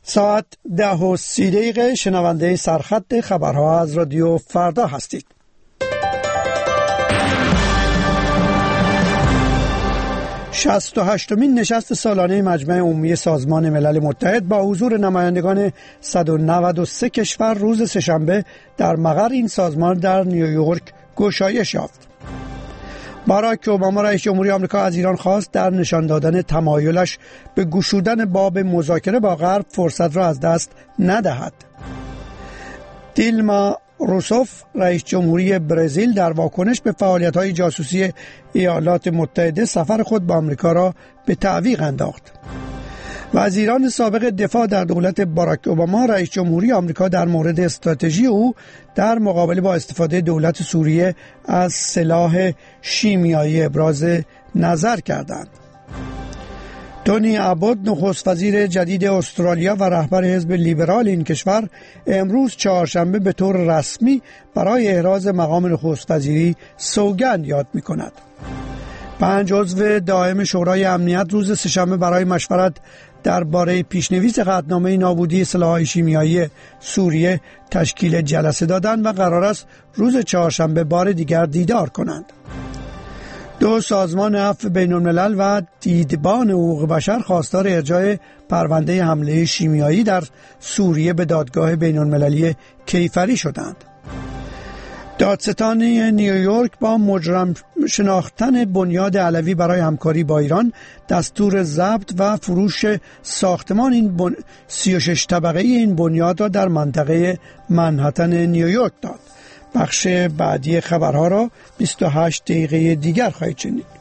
ساعت 10:30 شنونده سرخط خبرها از رادیو فردا هستید. 68مین نشست سالانه مجمع عمومی سازمان ملل متحد با حضور نمایندگان 193 کشور روز سه‌شنبه در مقر این سازمان در نیویورک گشایش یافت. باراک اوباما رئیس جمهوری آمریکا از ایران خواست در نشان دادن تمایلش به گشودن باب مذاکره با غرب فرصت را از دست ندهد. دیلما روسوف رئیس جمهوری برزیل در واکنش به فعالیت‌های جاسوسی ایالات متحده سفر خود به آمریکا را به تعویق انداخت. وزیران سابق دفاع در دولت باراک اوباما رئیس جمهوری آمریکا در مورد استراتژی او در مقابله با استفاده دولت سوریه از سلاح شیمیایی ابراز نظر کردند. تونی ابوت نخست وزیر جدید استرالیا و رهبر حزب لیبرال این کشور امروز چهارشنبه به طور رسمی برای احراز مقام نخست وزیری سوگند یاد می‌کند. 5 عضو دائم شورای امنیت روز سه‌شنبه برای مشورت درباره پیشنویس قطعنامه نابودی سلاح‌های شیمیایی سوریه تشکیل جلسه دادند و قرار است روز چهارشنبه بار دیگر دیدار کنند. 2 سازمان عفو بین‌الملل و دیدبان حقوق بشر خواستار ارجاع پرونده حمله شیمیایی در سوریه به دادگاه بین‌المللی کیفری شدند. دادستان نیویورک با مجرم شناختن بنیاد علوی برای همکاری با ایران دستور ضبط و فروش ساختمان این 36 طبقه این بنیاد را در منطقه منهتن نیویورک داد. بخش بعدی خبرها را 28 دقیقه دیگر خواهید شنید.